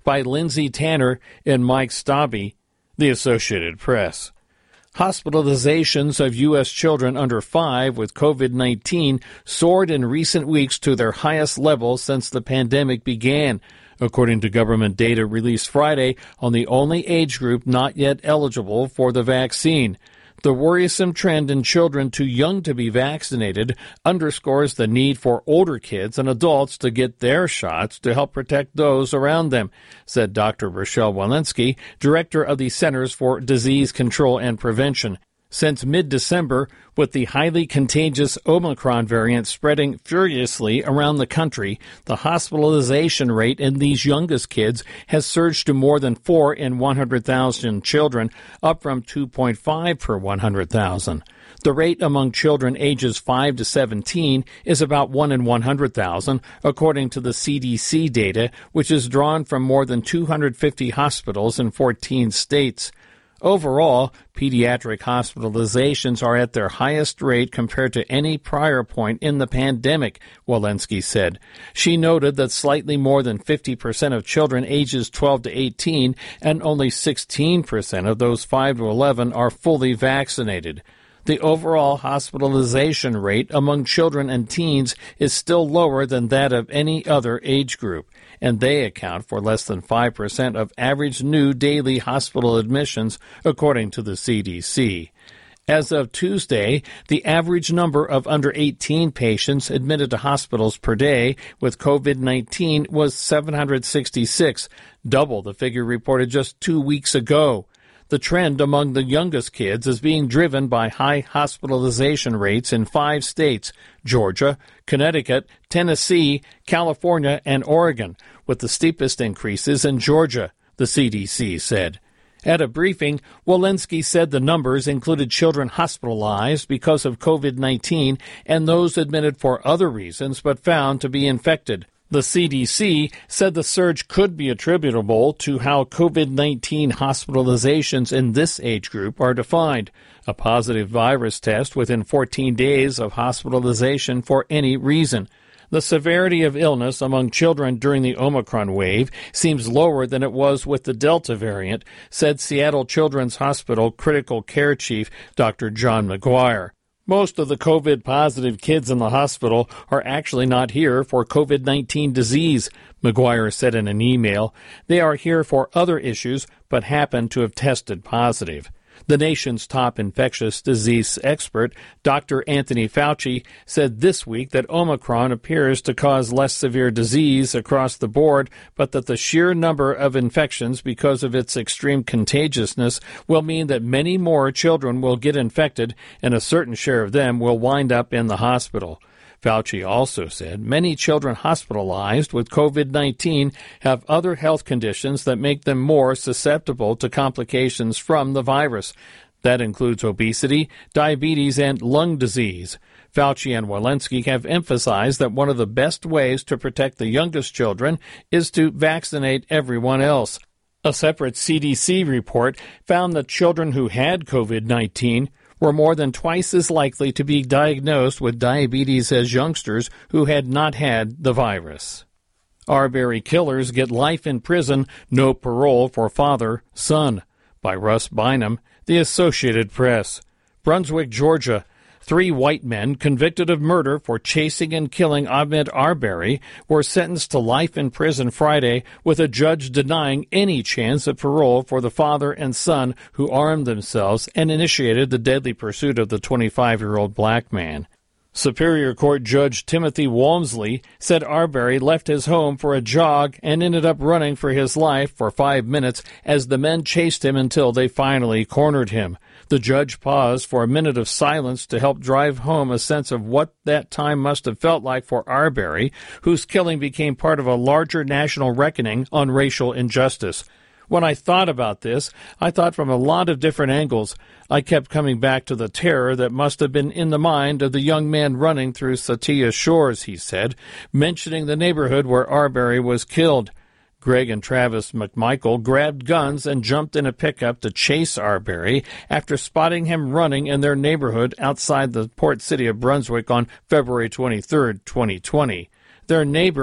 C: by Lindsay Tanner and Mike Stabby, the Associated Press. Hospitalizations of U S children under five with COVID nineteen soared in recent weeks to their highest level since the pandemic began, according to government data released Friday on the only age group not yet eligible for the vaccine. The worrisome trend in children too young to be vaccinated underscores the need for older kids and adults to get their shots to help protect those around them, said Doctor Rochelle Walensky, director of the Centers for Disease Control and Prevention. Since mid-December, with the highly contagious Omicron variant spreading furiously around the country, the hospitalization rate in these youngest kids has surged to more than four in one hundred thousand children, up from two point five per one hundred thousand. The rate among children ages five to seventeen is about one in one hundred thousand, according to the C D C data, which is drawn from more than two hundred fifty hospitals in fourteen states. Overall, pediatric hospitalizations are at their highest rate compared to any prior point in the pandemic, Walensky said. She noted that slightly more than fifty percent of children ages twelve to eighteen and only sixteen percent of those five to eleven are fully vaccinated. The overall hospitalization rate among children and teens is still lower than that of any other age group, and they account for less than five percent of average new daily hospital admissions, according to the C D C. As of Tuesday, the average number of under eighteen patients admitted to hospitals per day with COVID nineteen was seven hundred sixty-six, double the figure reported just two weeks ago. The trend among the youngest kids is being driven by high hospitalization rates in five states, Georgia, Connecticut, Tennessee, California, and Oregon, with the steepest increases in Georgia, the C D C said. At a briefing, Walensky said the numbers included children hospitalized because of COVID nineteen and those admitted for other reasons but found to be infected. The C D C said the surge could be attributable to how COVID nineteen hospitalizations in this age group are defined, a positive virus test within fourteen days of hospitalization for any reason. The severity of illness among children during the Omicron wave seems lower than it was with the Delta variant, said Seattle Children's Hospital Critical Care Chief Doctor John McGuire. Most of the COVID-positive kids in the hospital are actually not here for COVID nineteen disease, McGuire said in an email. They are here for other issues, but happen to have tested positive. The nation's top infectious disease expert, Doctor Anthony Fauci, said this week that Omicron appears to cause less severe disease across the board, but that the sheer number of infections because of its extreme contagiousness will mean that many more children will get infected, and a certain share of them will wind up in the hospital. Fauci also said many children hospitalized with COVID nineteen have other health conditions that make them more susceptible to complications from the virus. That includes obesity, diabetes, and lung disease. Fauci and Walensky have emphasized that one of the best ways to protect the youngest children is to vaccinate everyone else. A separate C D C report found that children who had COVID nineteen were more than twice as likely to be diagnosed with diabetes as youngsters who had not had the virus. Arbery killers get life in prison, no parole for father, son, by Russ Bynum, The Associated Press. Brunswick, Georgia. Three white men convicted of murder for chasing and killing Ahmaud Arbery were sentenced to life in prison Friday, with a judge denying any chance of parole for the father and son who armed themselves and initiated the deadly pursuit of the twenty-five-year-old black man. Superior Court Judge Timothy Walmsley said Arbery left his home for a jog and ended up running for his life for five minutes as the men chased him until they finally cornered him. The judge paused for a minute of silence to help drive home a sense of what that time must have felt like for Arbery, whose killing became part of a larger national reckoning on racial injustice. When I thought about this, I thought from a lot of different angles. I kept coming back to the terror that must have been in the mind of the young man running through Satya Shores, he said, mentioning the neighborhood where Arbery was killed. Greg and Travis McMichael grabbed guns and jumped in a pickup to chase Arbery after spotting him running in their neighborhood outside the port city of Brunswick on February twenty-third, twenty twenty. Their neighbor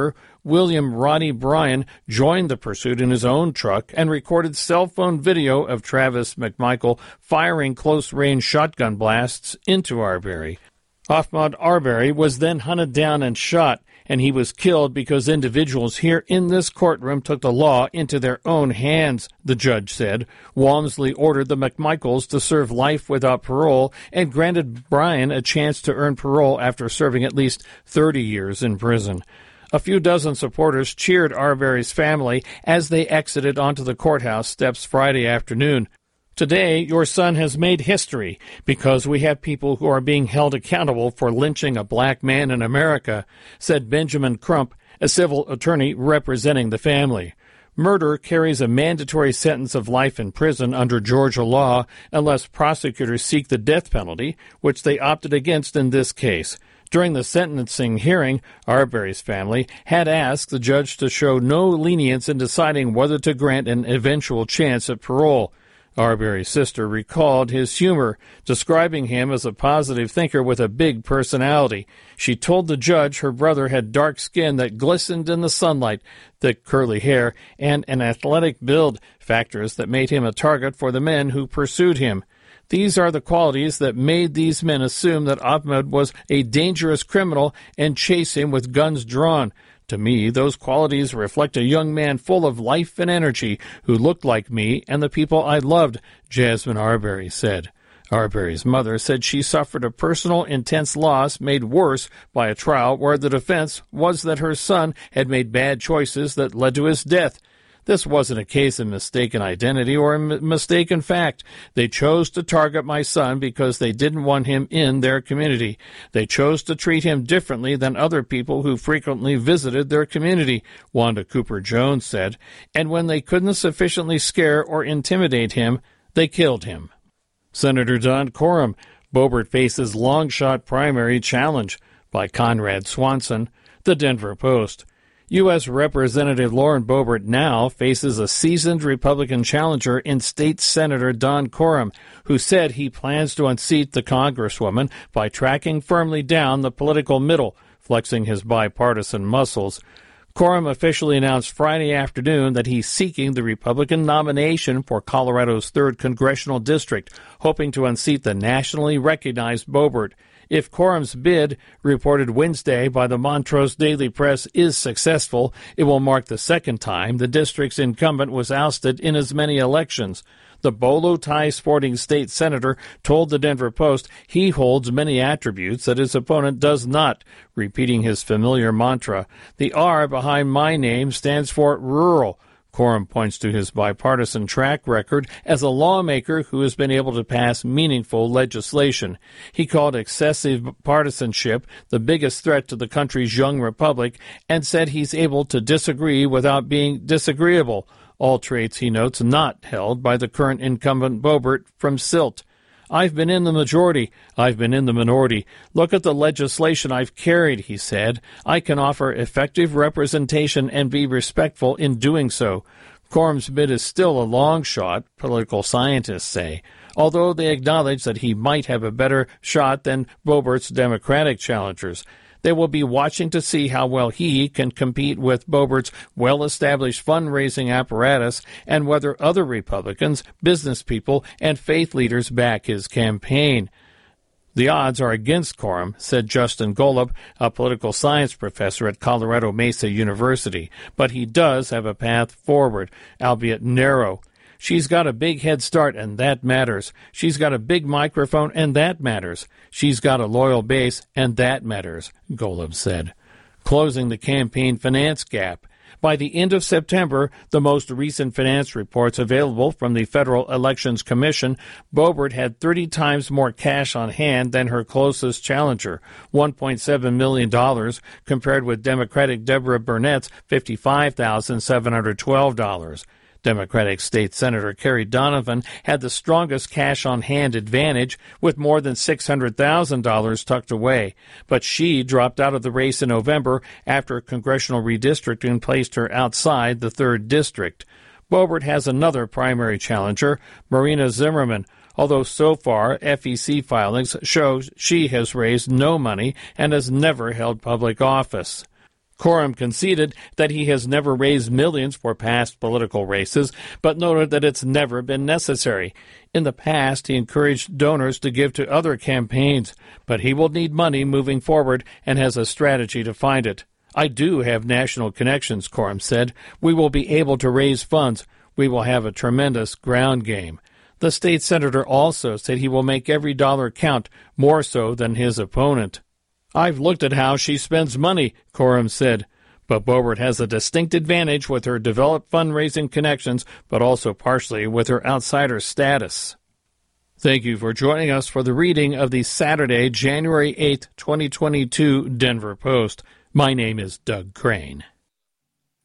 C: William Roddy Bryan joined the pursuit in his own truck and recorded cell phone video of Travis McMichael firing close-range shotgun blasts into Arbery. Ahmaud Arbery was then hunted down and shot, and he was killed because individuals here in this courtroom took the law into their own hands, the judge said. Walmsley ordered the McMichaels to serve life without parole and granted Bryan a chance to earn parole after serving at least thirty years in prison. A few dozen supporters cheered Arbery's family as they exited onto the courthouse steps Friday afternoon. Today, your son has made history because we have people who are being held accountable for lynching a black man in America, said Benjamin Crump, a civil attorney representing the family. Murder carries a mandatory sentence of life in prison under Georgia law unless prosecutors seek the death penalty, which they opted against in this case. During the sentencing hearing, Arbery's family had asked the judge to show no lenience in deciding whether to grant an eventual chance at parole. Arbery's sister recalled his humor, describing him as a positive thinker with a big personality. She told the judge her brother had dark skin that glistened in the sunlight, thick curly hair, and an athletic build, factors that made him a target for the men who pursued him. These are the qualities that made these men assume that Ahmaud was a dangerous criminal and chase him with guns drawn. To me, those qualities reflect a young man full of life and energy who looked like me and the people I loved, Jasmine Arbery said. Arbery's mother said she suffered a personal, intense loss made worse by a trial where the defense was that her son had made bad choices that led to his death. This wasn't a case of mistaken identity or a m- mistaken fact. They chose to target my son because they didn't want him in their community. They chose to treat him differently than other people who frequently visited their community, Wanda Cooper-Jones said. And when they couldn't sufficiently scare or intimidate him, they killed him. Senator Don Coram, Boebert faces long-shot primary challenge, by Conrad Swanson, The Denver Post. U S. Representative Lauren Boebert now faces a seasoned Republican challenger in State Senator Don Coram, who said he plans to unseat the Congresswoman by tracking firmly down the political middle, flexing his bipartisan muscles. Coram officially announced Friday afternoon that he's seeking the Republican nomination for Colorado's third congressional district, hoping to unseat the nationally recognized Boebert. If Coram's bid, reported Wednesday by the Montrose Daily Press, is successful, it will mark the second time the district's incumbent was ousted in as many elections. The bolo tie sporting state senator told the Denver Post he holds many attributes that his opponent does not, repeating his familiar mantra. The R behind my name stands for rural. Coram points to his bipartisan track record as a lawmaker who has been able to pass meaningful legislation. He called excessive partisanship the biggest threat to the country's young republic and said he's able to disagree without being disagreeable, all traits, he notes, not held by the current incumbent Boebert from Silt. I've been in the majority. I've been in the minority. Look at the legislation I've carried, he said. I can offer effective representation and be respectful in doing so. Coram's bid is still a long shot, political scientists say, although they acknowledge that he might have a better shot than Boebert's Democratic challengers. They will be watching to see how well he can compete with Boebert's well-established fundraising apparatus and whether other Republicans, business people, and faith leaders back his campaign. The odds are against Coram, said Justin Golub, a political science professor at Colorado Mesa University, but he does have a path forward, albeit narrow. She's got a big head start, and that matters. She's got a big microphone, and that matters. She's got a loyal base, and that matters, Golub said. Closing the campaign finance gap. By the end of September, the most recent finance reports available from the Federal Elections Commission, Boebert had thirty times more cash on hand than her closest challenger, one point seven million dollars, compared with Democratic Deborah Burnett's fifty-five thousand seven hundred twelve dollars. Democratic State Senator Kerry Donovan had the strongest cash-on-hand advantage with more than six hundred thousand dollars tucked away, but she dropped out of the race in November after congressional redistricting placed her outside the third district. Boebert has another primary challenger, Marina Zimmerman, although so far F E C filings show she has raised no money and has never held public office. Coram conceded that he has never raised millions for past political races, but noted that it's never been necessary. In the past, he encouraged donors to give to other campaigns, but he will need money moving forward and has a strategy to find it. I do have national connections, Coram said. We will be able to raise funds. We will have a tremendous ground game. The state senator also said he will make every dollar count, more so than his opponent. I've looked at how she spends money, Coram said, but Boebert has a distinct advantage with her developed fundraising connections, but also partially with her outsider status. Thank you for joining us for the reading of the Saturday, January eighth, twenty twenty-two Denver Post. My name is Doug Crane.